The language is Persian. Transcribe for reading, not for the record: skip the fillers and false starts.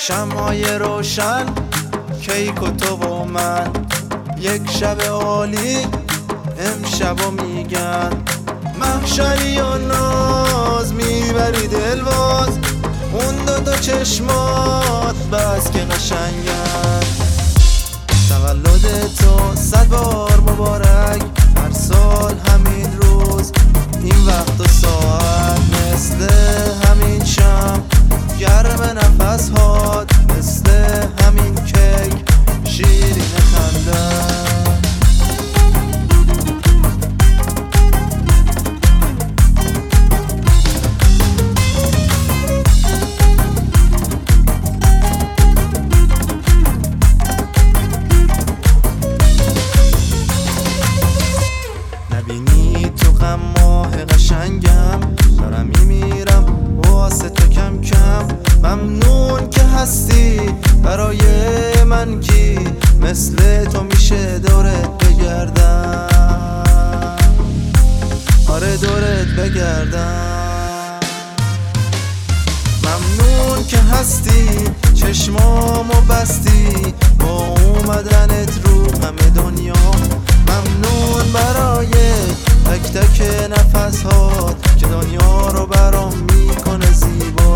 شمعای روشن، کیک و تو و من، یک شب عالی امشبو میگن. محشری و ناز میبری دلواز، اون دو چشمات بس که قشنگن. تولد تو 100 بار مبارک، هر سال همین روز این وقت و ساعت، مثل همین شم گرم نفس هات، مثل همین کیک شیرین خنده. نبینی تو غم ماه قشنگم، دارم میمیرم واسه تو کم کم. ممنون که هستی برای من، کی مثل تو میشه دورت بگردم، آره دورت بگردم. ممنون که هستی چشمامو بستی با اومدنت رو همه دنیا. ممنون برای تک تک نفس هات که دنیا رو برام میکنه زیبا.